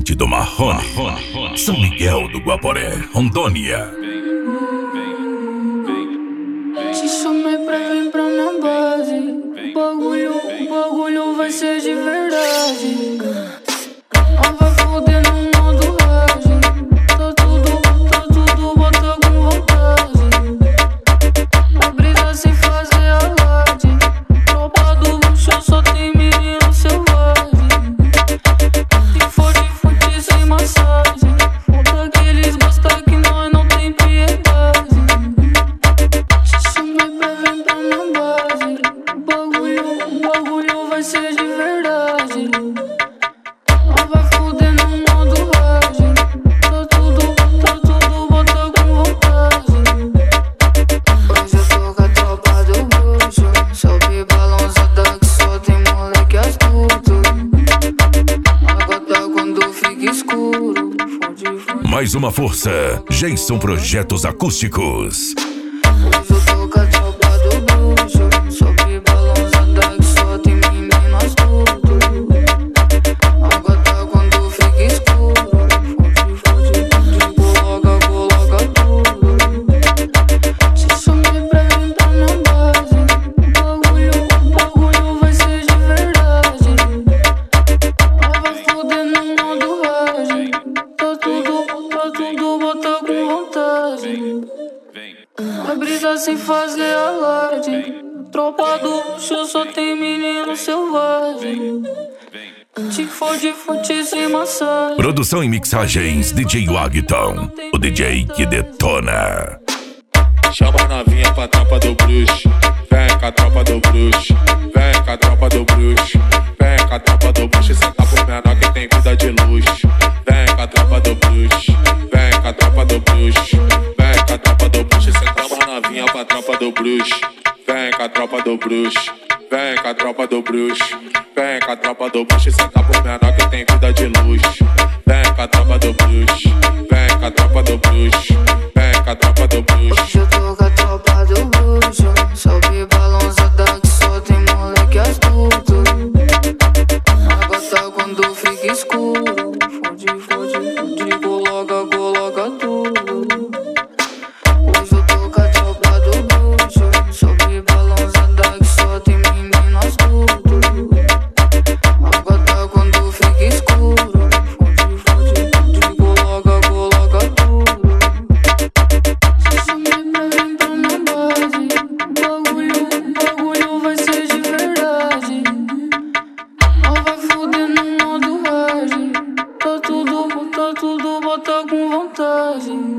diretamente do Marrone, São Miguel do Guaporé, Rondônia. Te chamei pra vir pra minha base. O bagulho vai ser de verdade. Não vai foder no modo rage. Tá tudo, bota com vontade. A brisa sem fazer alarde. Tropa do luxo, só tem menino selvagem. Se for de fute sem massagem, falta que eles gostam que nós não tem piedade. Te chamei pra vir pra minha base. O bagulho vai ser de verdade. Não vai foder no modo rage. Tá tudo, bota com vontade. Hoje eu tô com a tropa do bruxo. Sobe balançada que só tem moleque astuto. Agora quando fica escuro, fode. Mais uma força, Jason Projetos Acústicos. Hoje eu tô com a tropa do bruxo. Sobe balançada que só tem menino astuto. Agora quando fica escuro, fode, coloca tudo. Te chamei pra vir pra minha base. O bagulho vai ser de verdade. Não vai foder no modo rage. Tá tudo, bota com vontade. A brisa sem fazer alarde. Tropa do luxo, só tem menino selvagem. Te fode, fute sem massagem. Produção e mixagens DJ Wagton, o DJ que detona. Chama a novinha pra tropa do bruxo. Vem com a tropa do bruxo. Vem com a tropa do bruxo. Vem com a tropa do bruxo. Senta pro menor que tem vida de luxo. Vem com a tropa do bruxo. Vem com a tropa do bruxo. Vem com a tropa do bruxo. Chama a novinha pra tropa do bruxo. Vem com a tropa do bruxo. Vem com a tropa do bruxo. Vem com a tropa do bruxo. Senta pro menor que tem vida de luxo. Vem com a tropa do bruxo. Vem com a tropa do bruxo. Vem com a tropa do bruxo. Hoje eu tô com a tropa do bruxo. Sobe balançada que só tem moleque astuto. Agora quando fica escuro, fode, coloca tudo. Hoje eu tô com a tropa do bruxo. Sobe balançada que só tem menino astuto. Agora quando fica escuro, fode, coloca tudo. Se chamei pra vir pra minha base. O bagulho vai ser de verdade. Não vai foder no modo rage. Tá tudo, bota com vontade.